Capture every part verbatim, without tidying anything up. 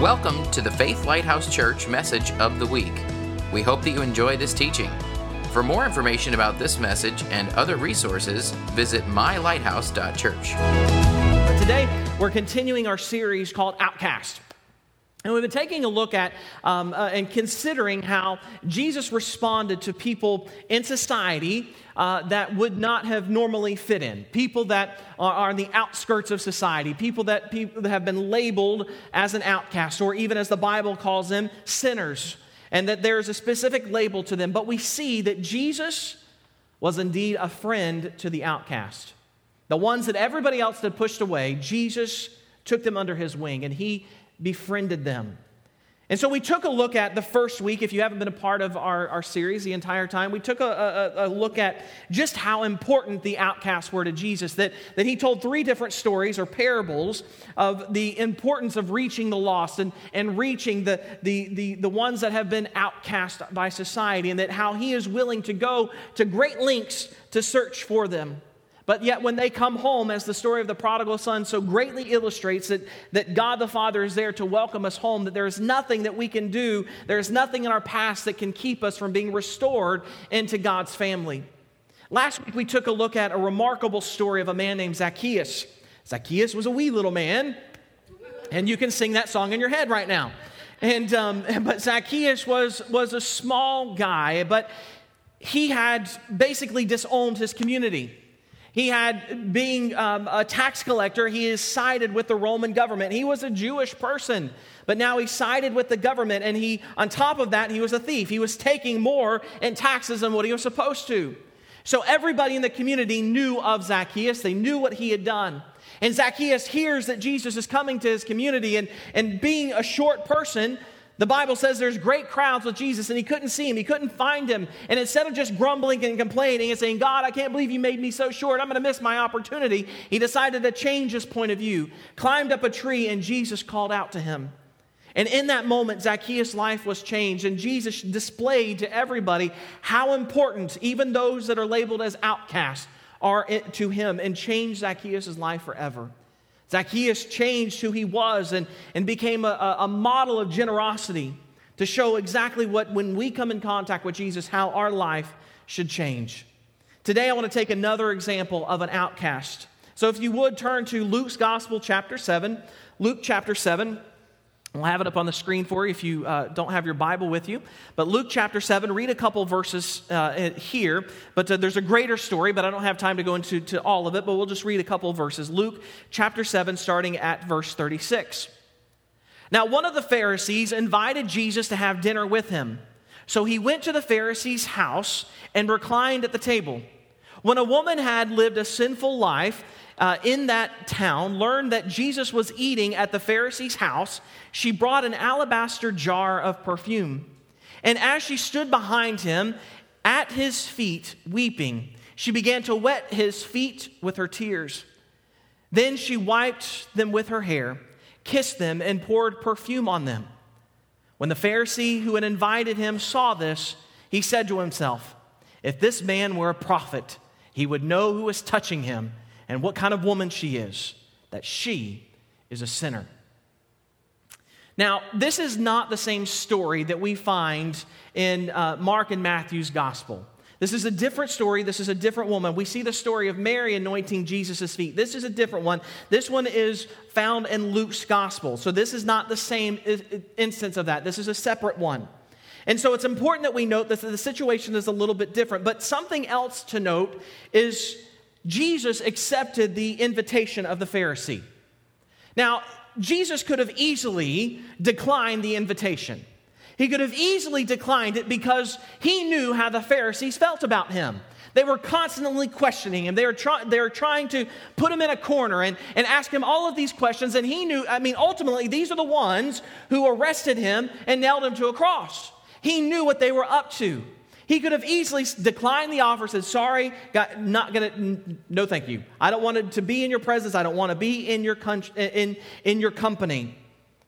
Welcome to the Faith Lighthouse Church Message of the Week. We hope that you enjoy this teaching. For more information about this message and other resources, visit my lighthouse dot church. Today, we're continuing our series called Outcast. And we've been taking a look at um, uh, and considering how Jesus responded to people in society uh, that would not have normally fit in. People that are, are on the outskirts of society. People that, people that have been labeled as an outcast, or even as the Bible calls them, sinners. And that there's a specific label to them. But we see that Jesus was indeed a friend to the outcast. The ones that everybody else had pushed away, Jesus took them under his wing, and he befriended them. And so we took a look at the first week. If you haven't been a part of our, our series the entire time, we took a, a, a look at just how important the outcasts were to Jesus, that, that he told three different stories or parables of the importance of reaching the lost and, and reaching the, the, the, the ones that have been outcast by society, and that how he is willing to go to great lengths to search for them. But yet when they come home, as the story of the prodigal son so greatly illustrates, that, that God the Father is there to welcome us home, that there is nothing that we can do, there is nothing in our past that can keep us from being restored into God's family. Last week we took a look at a remarkable story of a man named Zacchaeus. Zacchaeus was a wee little man, and you can sing that song in your head right now. And um, but Zacchaeus was, was a small guy, but he had basically disowned his community. He had, being um, a tax collector, he is sided with the Roman government. He was a Jewish person, but now he sided with the government, and he, on top of that, he was a thief. He was taking more in taxes than what he was supposed to. So everybody in the community knew of Zacchaeus. They knew what he had done. And Zacchaeus hears that Jesus is coming to his community, and, and being a short person, the Bible says there's great crowds with Jesus, and he couldn't see him. He couldn't find him. And instead of just grumbling and complaining and saying, God, I can't believe you made me so short, I'm going to miss my opportunity, he decided to change his point of view, climbed up a tree, and Jesus called out to him. And in that moment, Zacchaeus' life was changed, and Jesus displayed to everybody how important even those that are labeled as outcasts are to him, and changed Zacchaeus' life forever. Zacchaeus changed who he was and, and became a, a model of generosity to show exactly what, when we come in contact with Jesus, how our life should change. Today I want to take another example of an outcast. So if you would turn to Luke's Gospel, chapter seven. Luke chapter seven. We'll have it up on the screen for you if you uh, don't have your Bible with you. But Luke chapter seven, read a couple verses uh, here. But uh, there's a greater story, but I don't have time to go into to all of it. But we'll just read a couple of verses. Luke chapter seven, starting at verse thirty-six. Now one of the Pharisees invited Jesus to have dinner with him. So he went to the Pharisee's house and reclined at the table. When a woman had lived a sinful life Uh, in that town, learned that Jesus was eating at the Pharisee's house, she brought an alabaster jar of perfume. And as she stood behind him at his feet, weeping, she began to wet his feet with her tears. Then she wiped them with her hair, kissed them, and poured perfume on them. When the Pharisee who had invited him saw this, he said to himself, if this man were a prophet, he would know who is touching him, and what kind of woman she is, that she is a sinner. Now, this is not the same story that we find in uh, Mark and Matthew's gospel. This is a different story. This is a different woman. We see the story of Mary anointing Jesus' feet. This is a different one. This one is found in Luke's gospel. So this is not the same instance of that. This is a separate one. And so it's important that we note that the situation is a little bit different. But something else to note is Jesus accepted the invitation of the Pharisee. Now, Jesus could have easily declined the invitation. He could have easily declined it because he knew how the Pharisees felt about him. They were constantly questioning him. They were, try- they were trying to put him in a corner and, and ask him all of these questions. And he knew, I mean, ultimately, these are the ones who arrested him and nailed him to a cross. He knew what they were up to. He could have easily declined the offer, said, sorry, God, not gonna, no thank you. I don't want to be in your presence. I don't want to be in your, con- in, in your company.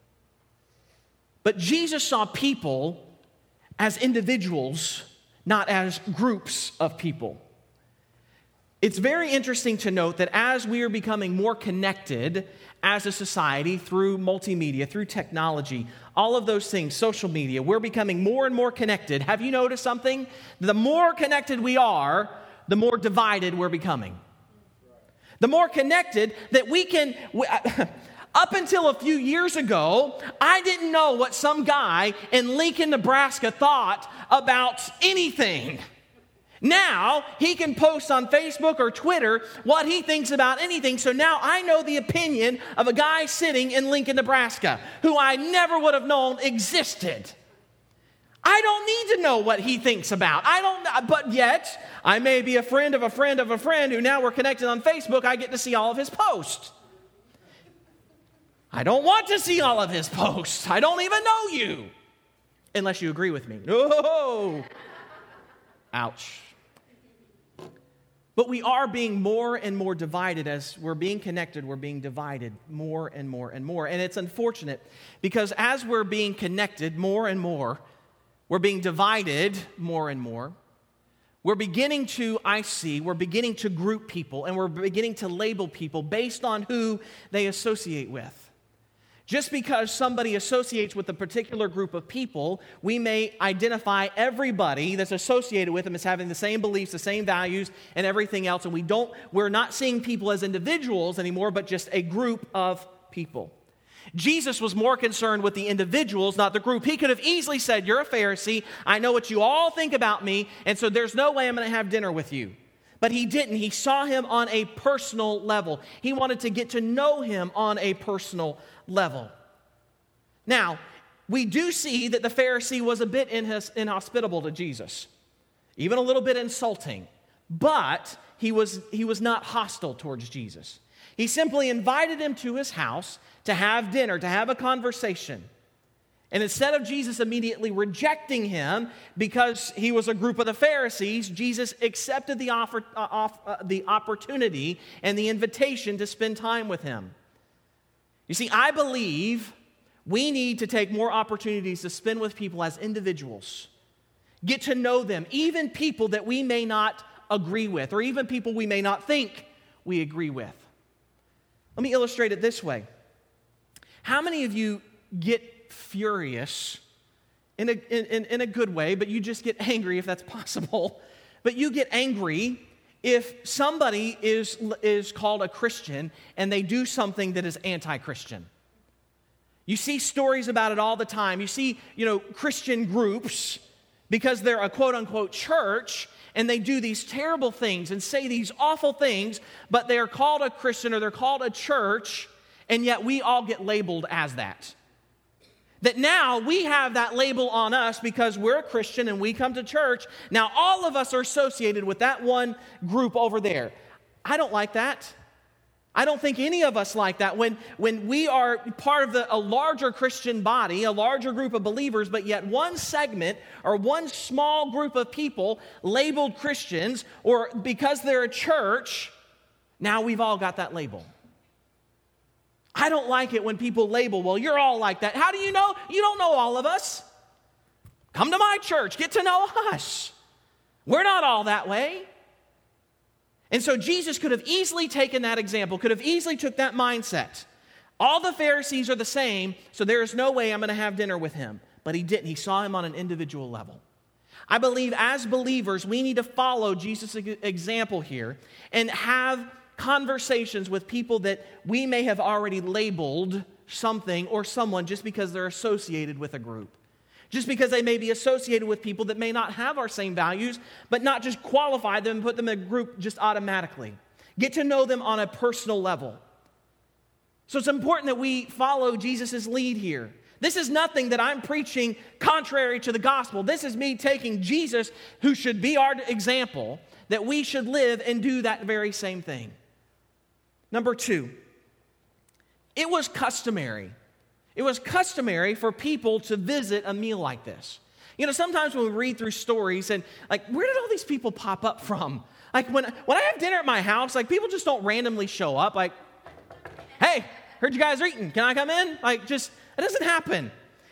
But Jesus saw people as individuals, not as groups of people. It's very interesting to note that as we are becoming more connected as a society through multimedia, through technology, all of those things, social media, we're becoming more and more connected. Have you noticed something? The more connected we are, the more divided we're becoming. The more connected that we can... Up until a few years ago, I didn't know what some guy in Lincoln, Nebraska thought about anything. Now, he can post on Facebook or Twitter what he thinks about anything. So now I know the opinion of a guy sitting in Lincoln, Nebraska, who I never would have known existed. I don't need to know what he thinks about. I don't, but yet, I may be a friend of a friend of a friend who now we're connected on Facebook. I get to see all of his posts. I don't want to see all of his posts. I don't even know you. Unless you agree with me. Oh, ouch. But we are being more and more divided. As we're being connected, we're being divided more and more and more. And it's unfortunate because as we're being connected more and more, we're being divided more and more. We're beginning to, I see, we're beginning to group people and we're beginning to label people based on who they associate with. Just because somebody associates with a particular group of people, we may identify everybody that's associated with them as having the same beliefs, the same values, and everything else. And we don't, we're not seeing people as individuals anymore, but just a group of people. Jesus was more concerned with the individuals, not the group. He could have easily said, "You're a Pharisee. I know what you all think about me, and so there's no way I'm going to have dinner with you." But he didn't. He saw him on a personal level. He wanted to get to know him on a personal level. Now, we do see that the Pharisee was a bit inhospitable to Jesus, even a little bit insulting, but he was, he was not hostile towards Jesus. He simply invited him to his house to have dinner, to have a conversation. And instead of Jesus immediately rejecting him because he was a group of the Pharisees, Jesus accepted the, offer, uh, off, uh, the opportunity and the invitation to spend time with him. You see, I believe we need to take more opportunities to spend with people as individuals, get to know them, even people that we may not agree with, or even people we may not think we agree with. Let me illustrate it this way. How many of you get furious in a, in, in a good way, but you just get angry if that's possible, but you get angry if somebody is, is called a Christian and they do something that is anti-Christian? You see stories about it all the time. You see, you know, Christian groups, because they're a quote-unquote church, and they do these terrible things and say these awful things, but they're called a Christian or they're called a church, and yet we all get labeled as that. That now we have that label on us because we're a Christian and we come to church. Now all of us are associated with that one group over there. I don't like that. I don't think any of us like that. When, when we are part of the, a larger Christian body, a larger group of believers, but yet one segment or one small group of people labeled Christians, or because they're a church, now we've all got that label. I don't like it when people label, well, you're all like that. How do you know? You don't know all of us. Come to my church. Get to know us. We're not all that way. And so Jesus could have easily taken that example, could have easily took that mindset. All the Pharisees are the same, so there is no way I'm going to have dinner with him. But he didn't. He saw him on an individual level. I believe as believers, we need to follow Jesus' example here and have conversations with people that we may have already labeled something or someone just because they're associated with a group. Just because they may be associated with people that may not have our same values, but not just qualify them and put them in a group just automatically. Get to know them on a personal level. So it's important that we follow Jesus' lead here. This is nothing that I'm preaching contrary to the gospel. This is me taking Jesus, who should be our example, that we should live and do that very same thing. Number two, it was customary. It was customary for people to visit a meal like this. You know, sometimes when we read through stories and like, where did all these people pop up from? Like when, when I have dinner at my house, like people just don't randomly show up. Like, hey, heard you guys are eating. Can I come in? Like just, it doesn't happen.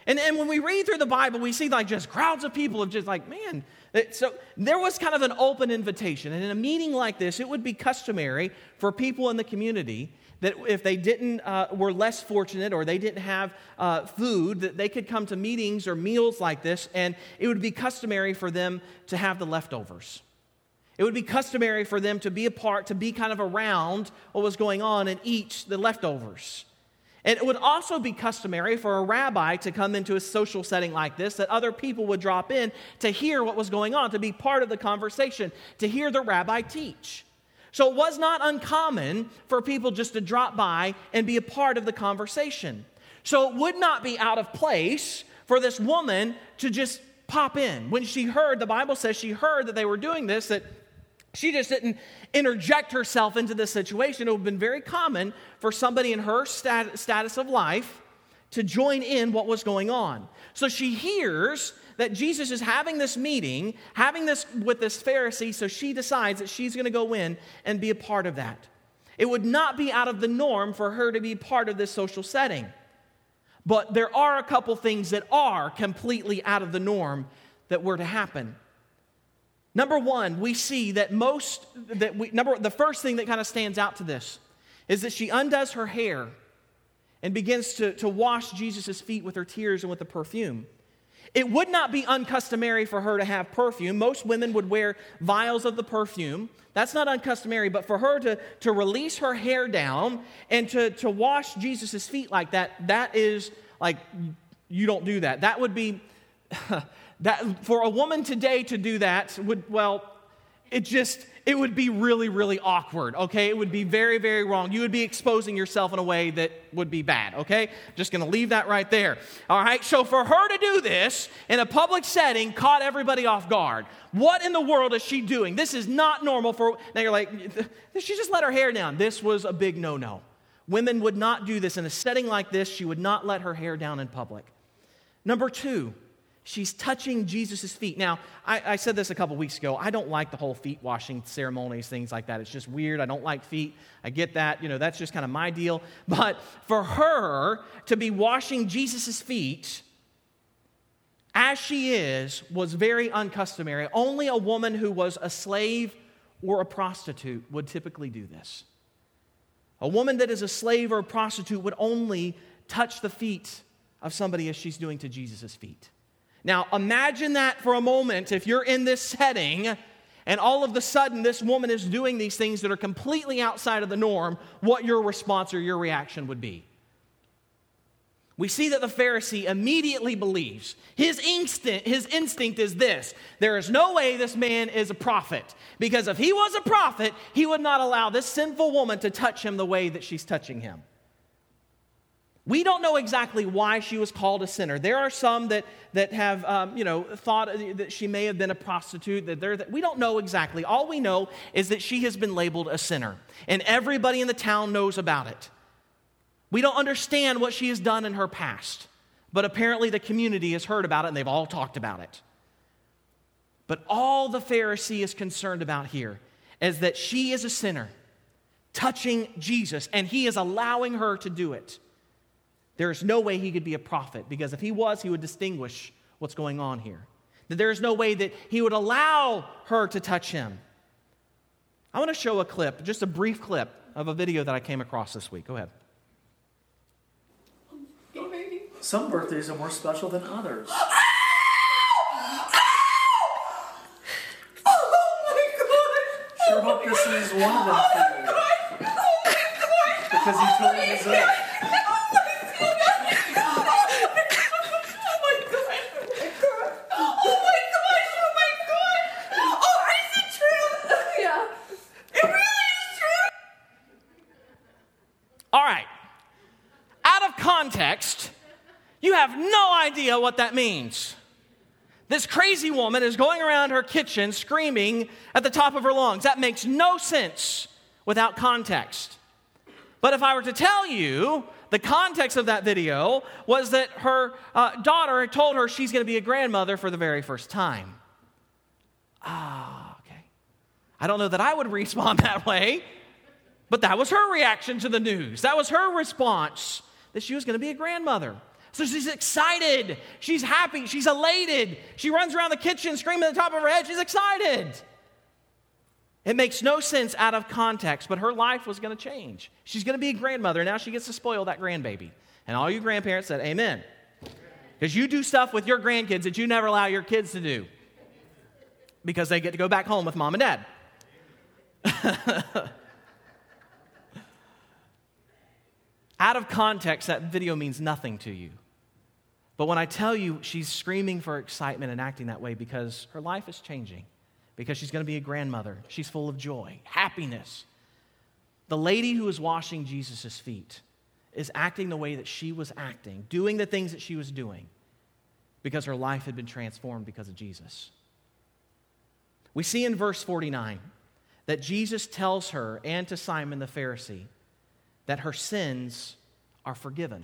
And, and when we read through the Bible, we see like just crowds of people of just like, man. So there was kind of an open invitation. And in a meeting like this, it would be customary for people in the community that if they didn't, uh, were less fortunate or they didn't have uh, food, that they could come to meetings or meals like this, and it would be customary for them to have the leftovers. It would be customary for them to be a part, to be kind of around what was going on and eat the leftovers. And it would also be customary for a rabbi to come into a social setting like this, that other people would drop in to hear what was going on, to be part of the conversation, to hear the rabbi teach. So it was not uncommon for people just to drop by and be a part of the conversation. So it would not be out of place for this woman to just pop in. When she heard, the Bible says she heard that they were doing this, that she just didn't interject herself into this situation. It would have been very common for somebody in her stat- status of life to join in what was going on. So she hears that Jesus is having this meeting, having this with this Pharisee, so she decides that she's going to go in and be a part of that. It would not be out of the norm for her to be part of this social setting. But there are a couple things that are completely out of the norm that were to happen. Number one, we see that most, that we, number the first thing that kind of stands out to this is that she undoes her hair and begins to, to wash Jesus' feet with her tears and with the perfume. It would not be uncustomary for her to have perfume. Most women would wear vials of the perfume. That's not uncustomary, but for her to, to release her hair down and to, to wash Jesus' feet like that, that is like, you don't do that. That would be, that for a woman today to do that would, well, it just, it would be really, really awkward, okay? It would be very, very wrong. You would be exposing yourself in a way that would be bad, okay? Just going to leave that right there, all right? So for her to do this in a public setting caught everybody off guard. What in the world is she doing? This is not normal for, now you're like, she just let her hair down. This was a big no-no. Women would not do this. In a setting like this, she would not let her hair down in public. Number two, she's touching Jesus' feet. Now, I, I said this a couple weeks ago. I don't like the whole feet washing ceremonies, things like that. It's just weird. I don't like feet. I get that. You know, that's just kind of my deal. But for her to be washing Jesus' feet as she is was very uncustomary. Only a woman who was a slave or a prostitute would typically do this. A woman that is a slave or a prostitute would only touch the feet of somebody as she's doing to Jesus' feet. Now, imagine that for a moment if you're in this setting and all of a sudden this woman is doing these things that are completely outside of the norm, what your response or your reaction would be. We see that the Pharisee immediately believes. His instinct, his instinct is this: there is no way this man is a prophet, because if he was a prophet, he would not allow this sinful woman to touch him the way that she's touching him. We don't know exactly why she was called a sinner. There are some that, that have, um, you know, thought that she may have been a prostitute. That they're, that we don't know exactly. All we know is that she has been labeled a sinner, and everybody in the town knows about it. We don't understand what she has done in her past, but apparently the community has heard about it, and they've all talked about it. But all the Pharisee is concerned about here is that she is a sinner, touching Jesus, and he is allowing her to do it. There is no way he could be a prophet, because if he was, he would distinguish what's going on here. That there is no way that he would allow her to touch him. I want to show a clip, just a brief clip of a video that I came across this week. Go ahead. Some birthdays are more special than others. Oh my God! Sure hope this is one of them for you. Because you totally deserve it. Context, you have no idea what that means. This crazy woman is going around her kitchen screaming at the top of her lungs. That makes no sense without context. But if I were to tell you the context of that video was that her uh, daughter had told her she's going to be a grandmother for the very first time. Ah, okay. I don't know that I would respond that way, but that was her reaction to the news. That was her response, that she was going to be a grandmother. So she's excited. She's happy. She's elated. She runs around the kitchen screaming at the top of her head. She's excited. It makes no sense out of context, but her life was going to change. She's going to be a grandmother, and now she gets to spoil that grandbaby. And all you grandparents said, amen. Because you do stuff with your grandkids that you never allow your kids to do. Because they get to go back home with mom and dad. Out of context, that video means nothing to you. But when I tell you she's screaming for excitement and acting that way because her life is changing, because she's going to be a grandmother, she's full of joy, happiness. The lady who was washing Jesus' feet is acting the way that she was acting, doing the things that she was doing, because her life had been transformed because of Jesus. We see in verse forty-nine that Jesus tells her and to Simon the Pharisee that her sins are forgiven.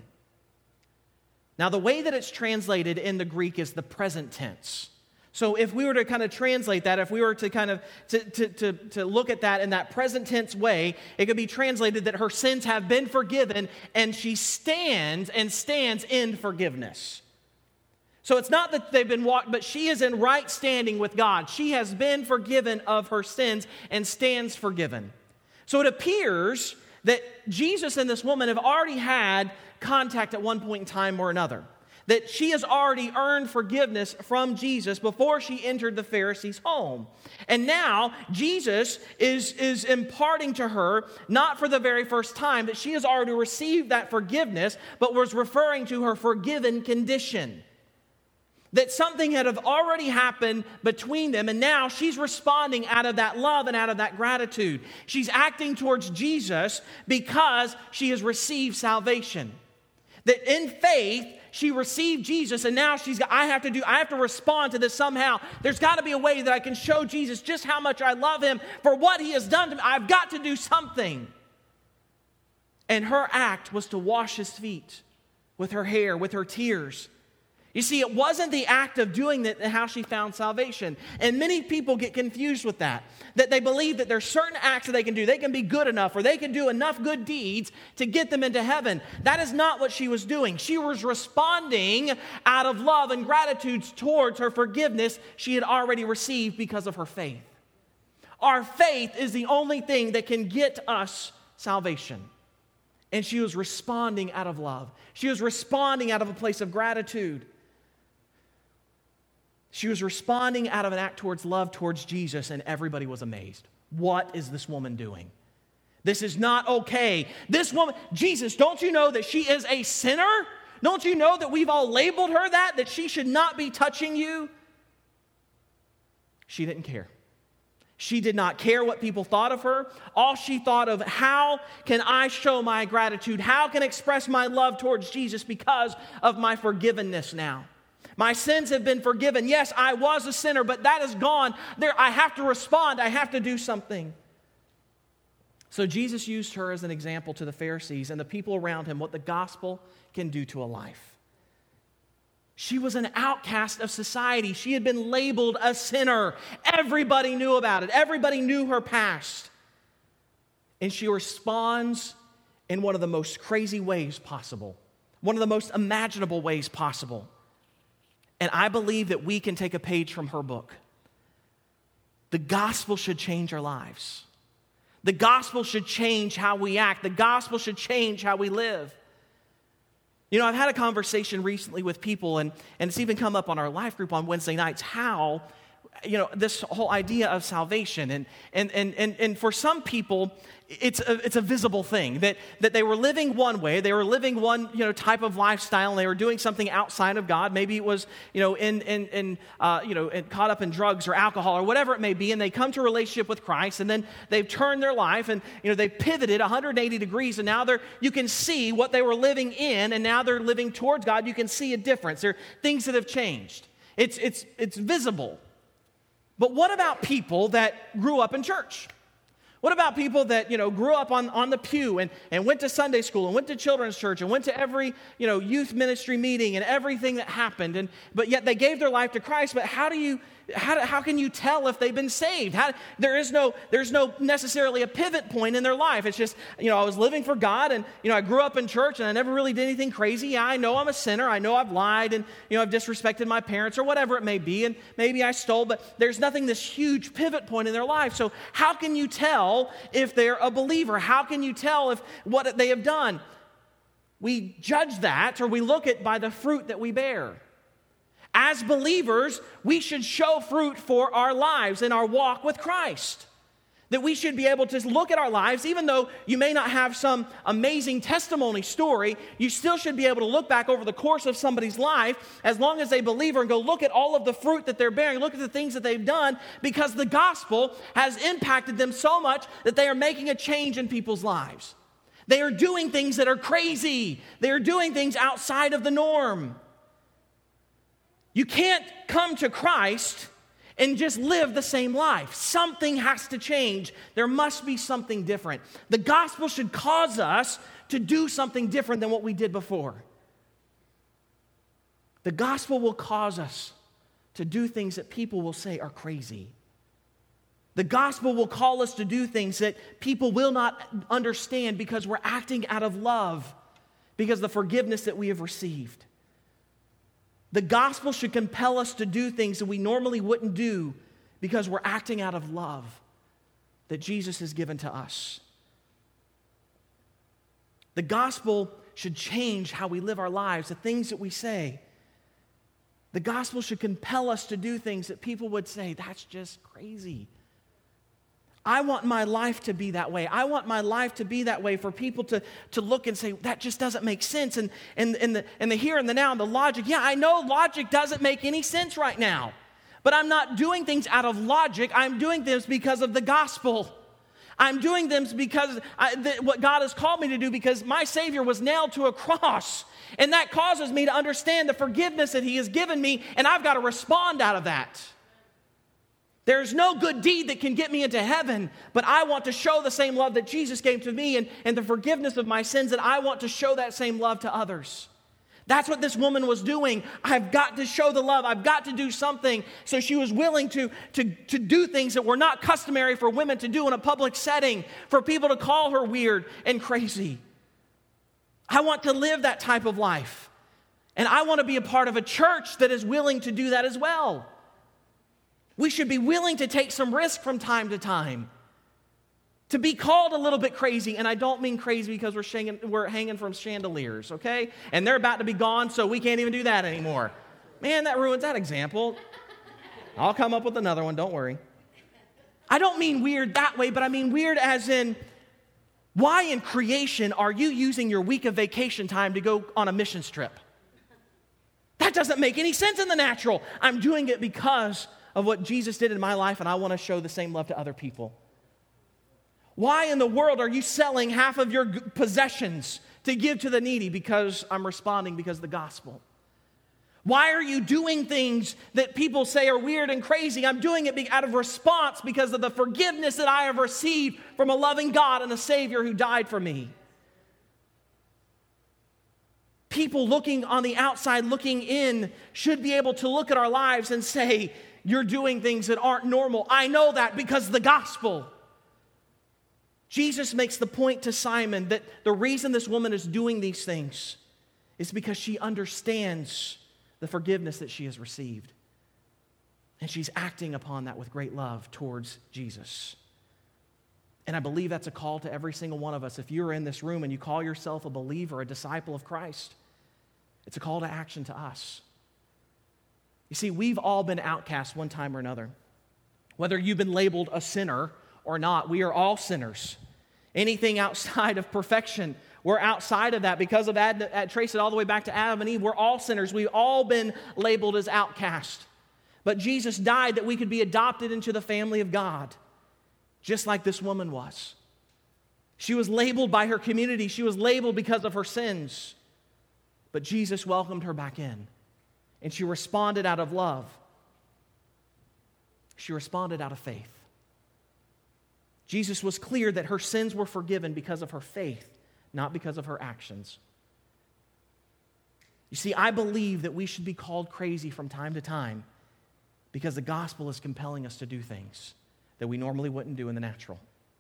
Now, the way that it's translated in the Greek is the present tense. So if we were to kind of translate that, if we were to kind of to, to, to, to look at that in that present tense way, it could be translated that her sins have been forgiven and she stands and stands in forgiveness. So it's not that they've been walked, but she is in right standing with God. She has been forgiven of her sins and stands forgiven. So it appears that Jesus and this woman have already had contact at one point in time or another. That she has already earned forgiveness from Jesus before she entered the Pharisee's home. And now Jesus is, is imparting to her, not for the very first time, that she has already received that forgiveness, but was referring to her forgiven condition. That something had already happened between them, and now she's responding out of that love and out of that gratitude. She's acting towards Jesus because she has received salvation. That in faith, she received Jesus, and now she's got, I have to do, I have to respond to this somehow. There's got to be a way that I can show Jesus just how much I love him for what he has done to me. I've got to do something. And her act was to wash his feet with her hair, with her tears. You see, it wasn't the act of doing that how she found salvation. And many people get confused with that. That they believe that there's certain acts that they can do. They can be good enough, or they can do enough good deeds to get them into heaven. That is not what she was doing. She was responding out of love and gratitude towards her forgiveness she had already received because of her faith. Our faith is the only thing that can get us salvation. And she was responding out of love. She was responding out of a place of gratitude. She was responding out of an act towards love towards Jesus, and everybody was amazed. What is this woman doing? This is not okay. This woman, Jesus, don't you know that she is a sinner? Don't you know that we've all labeled her that, that she should not be touching you? She didn't care. She did not care what people thought of her. All she thought of, how can I show my gratitude? How can I express my love towards Jesus because of my forgiveness now? My sins have been forgiven. Yes, I was a sinner, but that is gone. There, I have to respond. I have to do something. So Jesus used her as an example to the Pharisees and the people around him, what the gospel can do to a life. She was an outcast of society. She had been labeled a sinner. Everybody knew about it. Everybody knew her past. And she responds in one of the most crazy ways possible, one of the most imaginable ways possible. And I believe that we can take a page from her book. The gospel should change our lives. The gospel should change how we act. The gospel should change how we live. You know, I've had a conversation recently with people, and, and it's even come up on our life group on Wednesday nights, how, you know, this whole idea of salvation. And and and and, and for some people, it's a, it's a visible thing, that, that they were living one way, they were living one, you know, type of lifestyle, and they were doing something outside of God. Maybe it was, you know, in, in, in uh, you know, in, caught up in drugs or alcohol or whatever it may be, and they come to a relationship with Christ, and then they've turned their life, and, you know, they've pivoted one hundred eighty degrees, and now they're, you can see what they were living in, and now they're living towards God. You can see a difference. There are things that have changed. It's, it's, it's visible. But what about people that grew up in church? What about people that, you know, grew up on, on the pew and, and went to Sunday school and went to children's church and went to every, you know, youth ministry meeting and everything that happened, and but yet they gave their life to Christ? But how do you how, do, how can you tell if they've been saved? How, there is no, there's no necessarily a pivot point in their life. It's just, you know, I was living for God, and, you know, I grew up in church, and I never really did anything crazy. Yeah, I know I'm a sinner. I know I've lied, and, you know, I've disrespected my parents, or whatever it may be, and maybe I stole, but there's nothing, this huge pivot point in their life. So how can you tell if they're a believer? How can you tell if what they have done? We judge that, or we look at by the fruit that we bear. As believers, we should show fruit for our lives in our walk with Christ. That we should be able to look at our lives, even though you may not have some amazing testimony story, you still should be able to look back over the course of somebody's life, as long as a believer, and go look at all of the fruit that they're bearing, look at the things that they've done, because the gospel has impacted them so much that they are making a change in people's lives. They are doing things that are crazy. They are doing things outside of the norm. You can't come to Christ and just live the same life. Something has to change. There must be something different. The gospel should cause us to do something different than what we did before. The gospel will cause us to do things that people will say are crazy. The gospel will call us to do things that people will not understand, because we're acting out of love, because of the forgiveness that we have received. The gospel should compel us to do things that we normally wouldn't do, because we're acting out of love that Jesus has given to us. The gospel should change how we live our lives, the things that we say. The gospel should compel us to do things that people would say, that's just crazy. I want my life to be that way. I want my life to be that way, for people to, to look and say, that just doesn't make sense. And, and, and, the, and the here and the now and the logic. Yeah, I know logic doesn't make any sense right now. But I'm not doing things out of logic. I'm doing this because of the gospel. I'm doing them because I, the, what God has called me to do, because my Savior was nailed to a cross. And that causes me to understand the forgiveness that He has given me, and I've got to respond out of that. There's no good deed that can get me into heaven, but I want to show the same love that Jesus gave to me, and, and the forgiveness of my sins, and I want to show that same love to others. That's what this woman was doing. I've got to show the love. I've got to do something. So she was willing to, to, to do things that were not customary for women to do in a public setting, for people to call her weird and crazy. I want to live that type of life. And I want to be a part of a church that is willing to do that as well. We should be willing to take some risk from time to time, to be called a little bit crazy. And I don't mean crazy because we're, shanging, we're hanging from chandeliers, okay? And they're about to be gone, so we can't even do that anymore. Man, that ruins that example. I'll come up with another one, don't worry. I don't mean weird that way, but I mean weird as in, why in creation are you using your week of vacation time to go on a mission trip? That doesn't make any sense in the natural. I'm doing it because of what Jesus did in my life, and I want to show the same love to other people. Why in the world are you selling half of your possessions to give to the needy? Because I'm responding because of the gospel. Why are you doing things that people say are weird and crazy? I'm doing it out of response because of the forgiveness that I have received from a loving God and a Savior who died for me. People looking on the outside, looking in, should be able to look at our lives and say, you're doing things that aren't normal. I know that because of the gospel. Jesus makes the point to Simon that the reason this woman is doing these things is because she understands the forgiveness that she has received. And she's acting upon that with great love towards Jesus. And I believe that's a call to every single one of us. If you're in this room and you call yourself a believer, a disciple of Christ, it's a call to action to us. You see, we've all been outcast one time or another. Whether you've been labeled a sinner or not, we are all sinners. Anything outside of perfection, we're outside of that. Because of Ad, trace it all the way back to Adam and Eve, we're all sinners. We've all been labeled as outcast. But Jesus died that we could be adopted into the family of God, just like this woman was. She was labeled by her community. She was labeled because of her sins. But Jesus welcomed her back in. And she responded out of love. She responded out of faith. Jesus was clear that her sins were forgiven because of her faith, not because of her actions. You see, I believe that we should be called crazy from time to time, Because the gospel is compelling us to do things that we normally wouldn't do in the natural.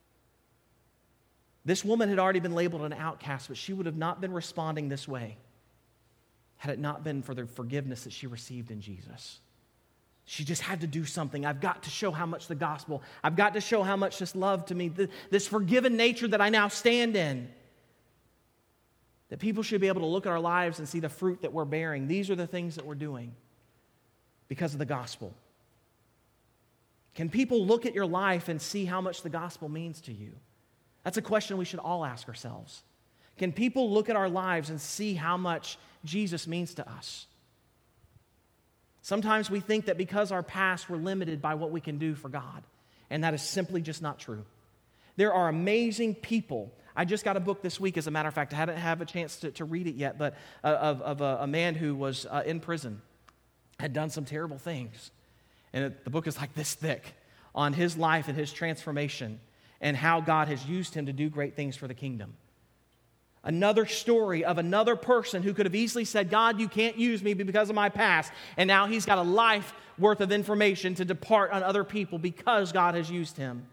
This woman had already been labeled an outcast, but she would have not been responding this way had it not been for the forgiveness that she received in Jesus. She just had to do something. I've got to show how much the gospel, I've got to show how much this love to me, this forgiven nature that I now stand in. That people should be able to look at our lives and see the fruit that we're bearing. These are the things that we're doing because of the gospel. Can people look at your life and see how much the gospel means to you? That's a question we should all ask ourselves. Can people look at our lives and see how much Jesus means to us? Sometimes we think that because our past, we're limited by what we can do for God. And that is simply just not true. There are amazing people. I just got a book this week, as a matter of fact. I hadn't had a chance to, to read it yet, but uh, of, of a, a man who was uh, in prison, had done some terrible things. And it, the book is like this thick on his life and his transformation and how God has used him to do great things for the kingdom. Another story of another person who could have easily said, God, you can't use me because of my past. And now he's got a life worth of information to depart on other people because God has used him.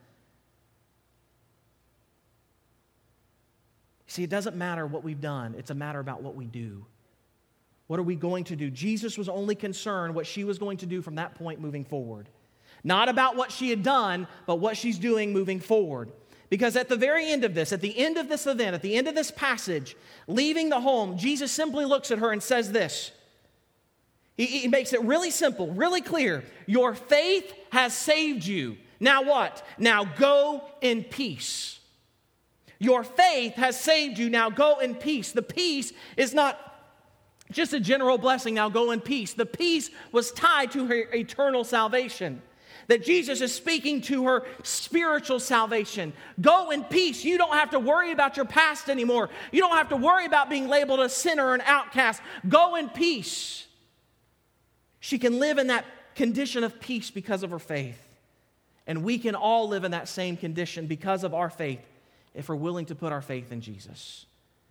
See, it doesn't matter what we've done. It's a matter about what we do. What are we going to do? Jesus was only concerned what she was going to do from that point moving forward. Not about what she had done, but what she's doing moving forward. Because at the very end of this, at the end of this event, at the end of this passage, leaving the home, Jesus simply looks at her and says this. He, he makes it really simple, really clear. Your faith has saved you. Now what? Now go in peace. Your faith has saved you. Now go in peace. The peace is not just a general blessing. Now go in peace. The peace was tied to her eternal salvation. That Jesus is speaking to her spiritual salvation. Go in peace. You don't have to worry about your past anymore. You don't have to worry about being labeled a sinner or an outcast. Go in peace. She can live in that condition of peace because of her faith. And we can all live in that same condition because of our faith if we're willing to put our faith in Jesus.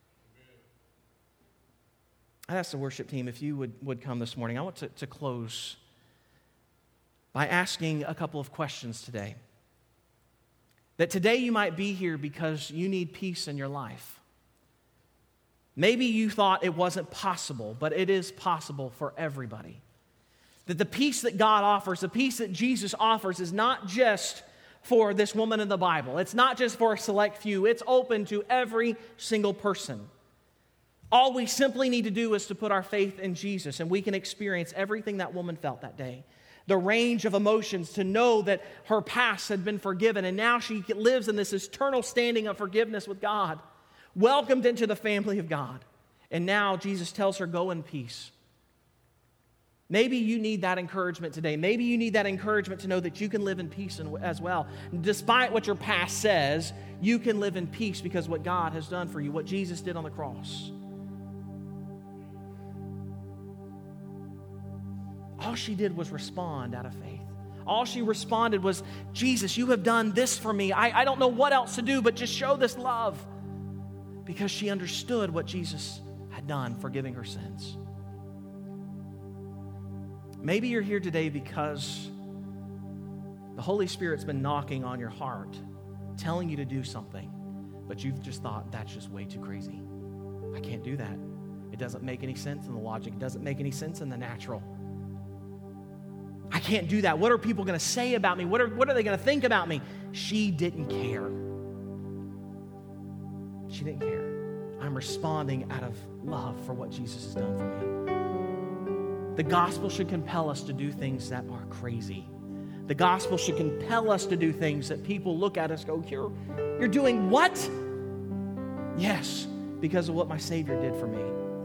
I asked the worship team if you would, would come this morning. I want to, to close by asking a couple of questions today. That today you might be here because you need peace in your life. Maybe you thought it wasn't possible, but it is possible for everybody. That the peace that God offers, the peace that Jesus offers, is not just for this woman in the Bible. It's not just for a select few. It's open to every single person. All we simply need to do is to put our faith in Jesus, and we can experience everything that woman felt that day. The range of emotions to know that her past had been forgiven, and now she lives in this eternal standing of forgiveness with God, welcomed into the family of God. And now Jesus tells her, go in peace. Maybe you need that encouragement today. Maybe you need that encouragement to know that you can live in peace as well. Despite what your past says, you can live in peace because of what God has done for you, what Jesus did on the cross. All she did was respond out of faith. All she responded was, Jesus, you have done this for me. I, I don't know what else to do, but just show this love. Because she understood what Jesus had done, forgiving her sins. Maybe you're here today because the Holy Spirit's been knocking on your heart, telling you to do something, but you've just thought, that's just way too crazy. I can't do that. It doesn't make any sense in the logic. It doesn't make any sense in the natural. I can't do that. What are people going to say about me? What are, what are they going to think about me? She didn't care. She didn't care. I'm responding out of love for what Jesus has done for me. The gospel should compel us to do things that are crazy. The gospel should compel us to do things that people look at us and go, you're, you're doing what? Yes, because of what my Savior did for me.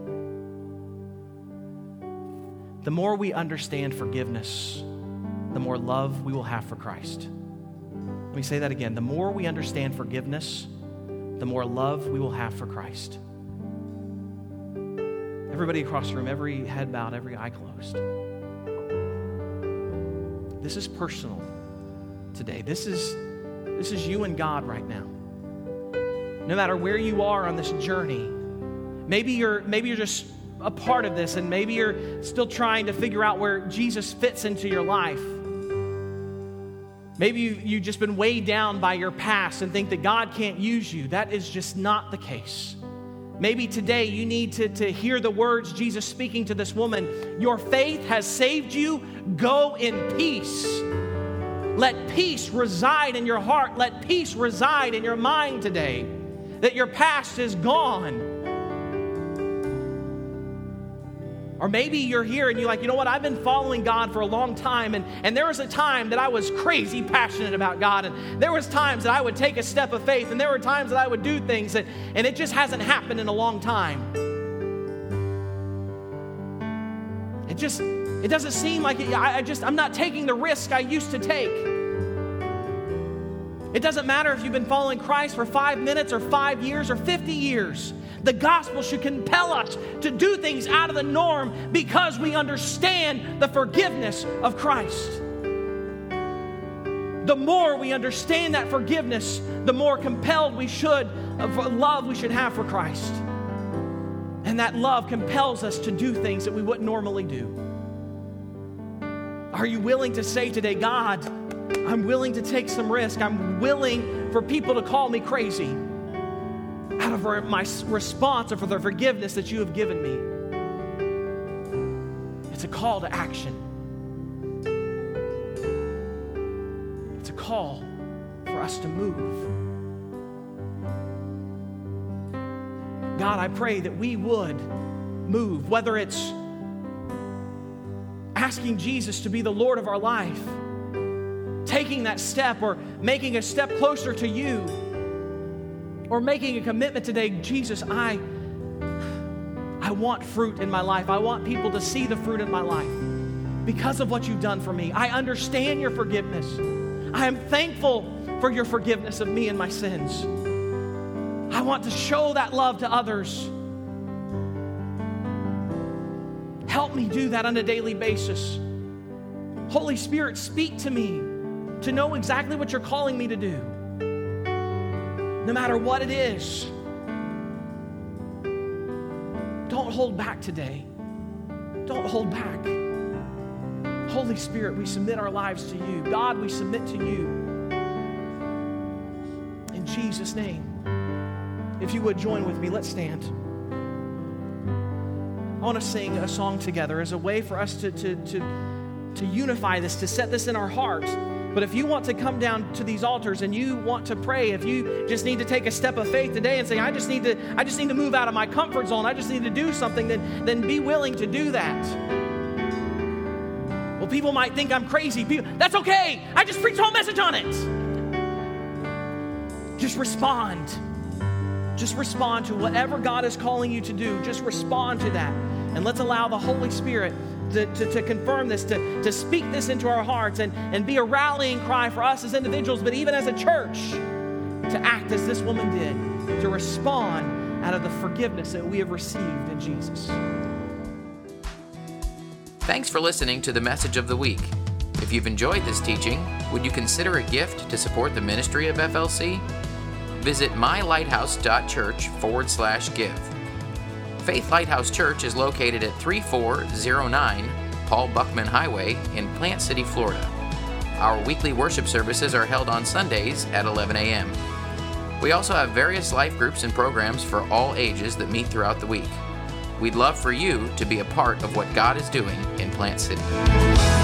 The more we understand forgiveness, the more love we will have for Christ. Let me say that again. The more we understand forgiveness, the more love we will have for Christ. Everybody across the room, every head bowed, every eye closed. This is personal today. This is, this is you and God right now. No matter where you are on this journey, maybe you're, maybe you're just a part of this, and maybe you're still trying to figure out where Jesus fits into your life. Maybe you, you've just been weighed down by your past and think that God can't use you. That is just not the case. Maybe today you need to, to hear the words Jesus speaking to this woman. Your faith has saved you. Go in peace. Let peace reside in your heart. Let peace reside in your mind today. That your past is gone. Or maybe you're here and you're like, you know what, I've been following God for a long time, and, and there was a time that I was crazy passionate about God, and there was times that I would take a step of faith, and there were times that I would do things, that, and it just hasn't happened in a long time. It just, it doesn't seem like, it, I, I just, I'm not taking the risk I used to take. It doesn't matter if you've been following Christ for five minutes or five years or fifty years. The gospel should compel us to do things out of the norm because we understand the forgiveness of Christ. The more we understand that forgiveness, the more compelled we should, of love we should have for Christ. And that love compels us to do things that we wouldn't normally do. Are you willing to say today, God, I'm willing to take some risk. I'm willing for people to call me crazy out of my response or for the forgiveness that you have given me. It's a call to action. It's a call for us to move. God, I pray that we would move, whether it's asking Jesus to be the Lord of our life, taking that step, or making a step closer to you, or making a commitment today. Jesus, I, I want fruit in my life. I want people to see the fruit in my life because of what you've done for me. I understand your forgiveness. I am thankful for your forgiveness of me and my sins. I want to show that love to others. Help me do that on a daily basis. Holy Spirit, speak to me to know exactly what you're calling me to do. No matter what it is, don't hold back today. Don't hold back. Holy Spirit, we submit our lives to you. God, we submit to you. In Jesus' name. If you would join with me, let's stand. I want to sing a song together as a way for us to, to, to, to unify this, to set this in our hearts. But if you want to come down to these altars and you want to pray, if you just need to take a step of faith today and say, I just need to, I just need to move out of my comfort zone, I just need to do something, then, then be willing to do that. Well, people might think I'm crazy. People, that's okay. I just preached a whole message on it. Just respond. Just respond to whatever God is calling you to do. Just respond to that. And let's allow the Holy Spirit To, to, to confirm this, to, to speak this into our hearts, and, and be a rallying cry for us as individuals, but even as a church, to act as this woman did, to respond out of the forgiveness that we have received in Jesus. Thanks for listening to the Message of the Week. If you've enjoyed this teaching, would you consider a gift to support the ministry of F L C? Visit mylighthouse.church forward slash give. Faith Lighthouse Church is located at thirty-four oh nine Paul Buckman Highway in Plant City, Florida. Our weekly worship services are held on Sundays at eleven a.m. We also have various life groups and programs for all ages that meet throughout the week. We'd love for you to be a part of what God is doing in Plant City.